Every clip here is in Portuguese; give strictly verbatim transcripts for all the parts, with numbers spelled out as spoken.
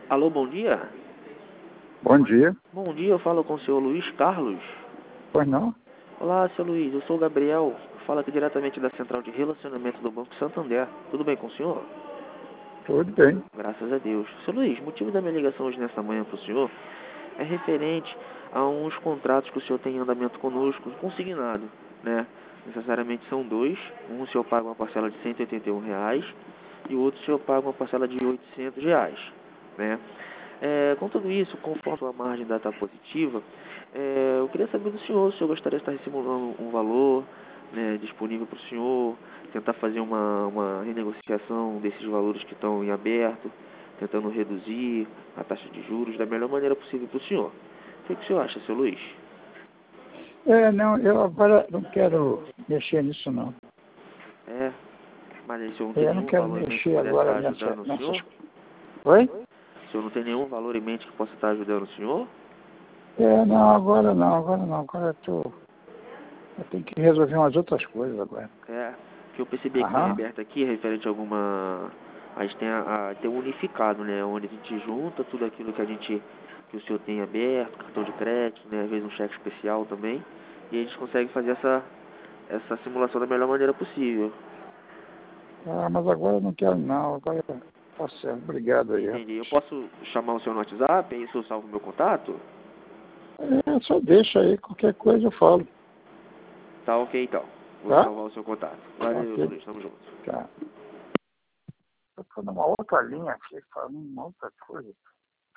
Alô, bom dia? Bom dia. Bom dia, eu falo com o senhor Luiz Carlos. Pois não? Olá, seu Luiz, eu sou o Gabriel, eu falo aqui diretamente da Central de Relacionamento do Banco Santander. Tudo bem com o senhor? Tudo bem. Graças a Deus. Seu Luiz, o motivo da minha ligação hoje nessa manhã para o senhor é referente a uns contratos que o senhor tem em andamento conosco, consignado, né? Necessariamente são dois. Um o senhor paga uma parcela de cento e oitenta e um reais e o outro o senhor paga uma parcela de oitocentos reais, né? É, com tudo isso, conforme a margem da data positiva, é, eu queria saber do senhor se o senhor gostaria de estar simulando um valor, né, disponível para o senhor, tentar fazer uma, uma renegociação desses valores que estão em aberto, tentando reduzir a taxa de juros da melhor maneira possível para o senhor. O que, que o senhor acha, seu Luiz? É, não, eu agora não quero mexer nisso, não. É, mas aí o senhor não tem É, eu não nenhum quero valor em mente que mexer pudesse estar agora nessa, ajudando o nessas senhor? coisas. Oi? O senhor não tem nenhum valor em mente que possa estar ajudando o senhor? É, não, agora não, agora não. Agora eu tô... Eu tenho que resolver umas outras coisas agora. É, que eu percebi que tem Aham. aberto aqui, referente a alguma... A gente tem, a, a, tem um unificado, né? Onde a gente junta tudo aquilo que a gente... Que o senhor tem aberto, cartão de crédito, né? Às vezes um cheque especial também. E a gente consegue fazer essa, essa simulação da melhor maneira possível. Ah, mas agora eu não quero não. Agora tá certo. Obrigado aí. Entendi. Eu posso chamar o senhor no WhatsApp, aí o senhor salva o meu contato? É, só deixa aí. Qualquer coisa eu falo. Tá ok, então. Vou Tá? salvar o seu contato. Valeu, seu Ok. Luiz. Tamo junto. Tá. Eu tô numa outra linha aqui, falando uma outra coisa.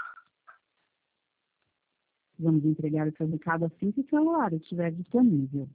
Vamos entregar o seu recado assim que o celular estiver disponível.